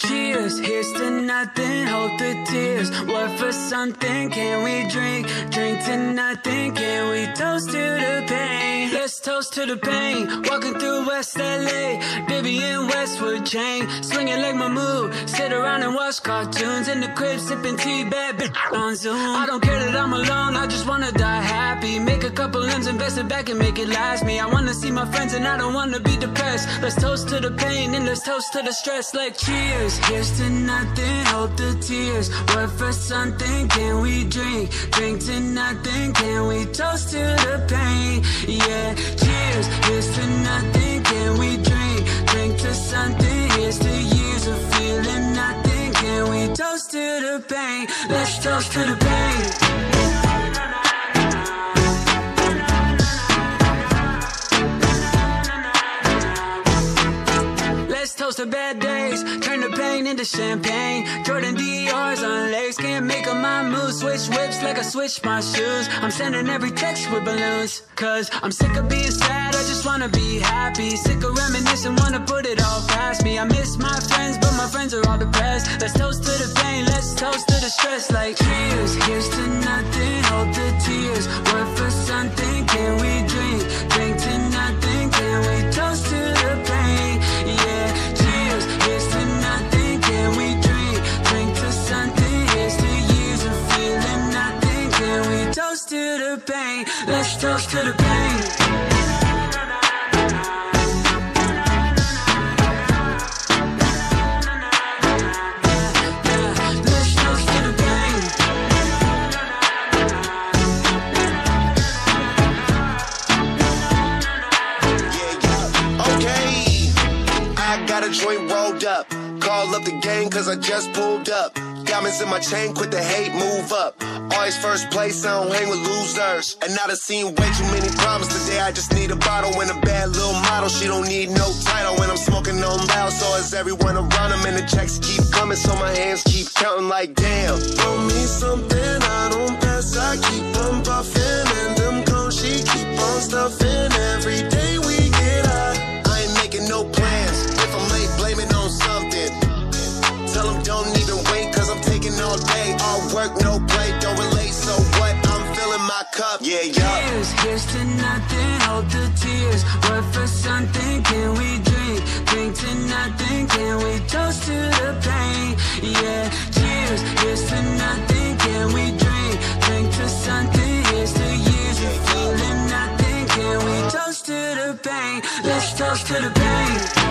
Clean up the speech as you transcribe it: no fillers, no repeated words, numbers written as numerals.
cheers, here's to nothing, hold the tears. What for something, can we drink? Drink to nothing, can we toast to the pain? Let's toast to the pain, walking through West LA, Vivian Westwood chain, swinging like my mood, sit around and watch cartoons, in the crib sipping tea, bad bitch on Zoom. I don't care that I'm alone, I just wanna die happy, make a couple M's, invest it back and make it last me. I wanna see my friends and I don't wanna be depressed. Let's toast to the pain and let's toast to the stress. Like cheers, here's to nothing, hold the tears. What for something, can we drink? Drink to nothing, can we toast to the pain? Yeah, cheers, here's to nothing, can we drink? Drink to something, here's to years of feeling nothing, can we toast to the pain? Let's toast to the pain. Toast to bad days, turn the pain into champagne. Jordan Dior's on legs, can't make up my mood. Switch whips like I switch my shoes. I'm sending every text with balloons, cause I'm sick of being sad, I just wanna be happy. Sick of reminiscing, wanna put it all past me. I miss my friends, but my friends are all depressed. Let's toast to the pain, let's toast to the stress. Like cheers, here's to nothing, hold the tears. What for something, can we drink? Drink to nothing, can we toast to the pain? Yeah, cheers, here's to nothing, can we drink? Drink to something, here's to years of feeling nothing, can we toast to the pain? Let's toast to the pain. Joint rolled up, call up the gang cause I just pulled up. Diamonds in my chain, quit the hate, move up. Always first place, I don't hang with losers. And I done seen way too many problems today. I just need a bottle and a bad little model. She don't need no title when I'm smoking on loud. So is everyone around them, and the checks keep coming, so my hands keep counting like damn. Throw me something, I don't pass, I keep on puffing. And them cones, she keep on stuffing. Every day we get high, I ain't making no plans. If I'm late, blame it on something. Tell them don't even wait, cause I'm taking all day. All work, no play, don't relate, so what? I'm filling my cup, yeah, yeah. Cheers, here's to nothing, hold the tears. What for something, can we drink? Drink to nothing, can we toast to the pain? Yeah, cheers, here's to nothing, can we drink? Drink to something, here's to years of feeling nothing, can we toast to the pain? Let's toast to the pain.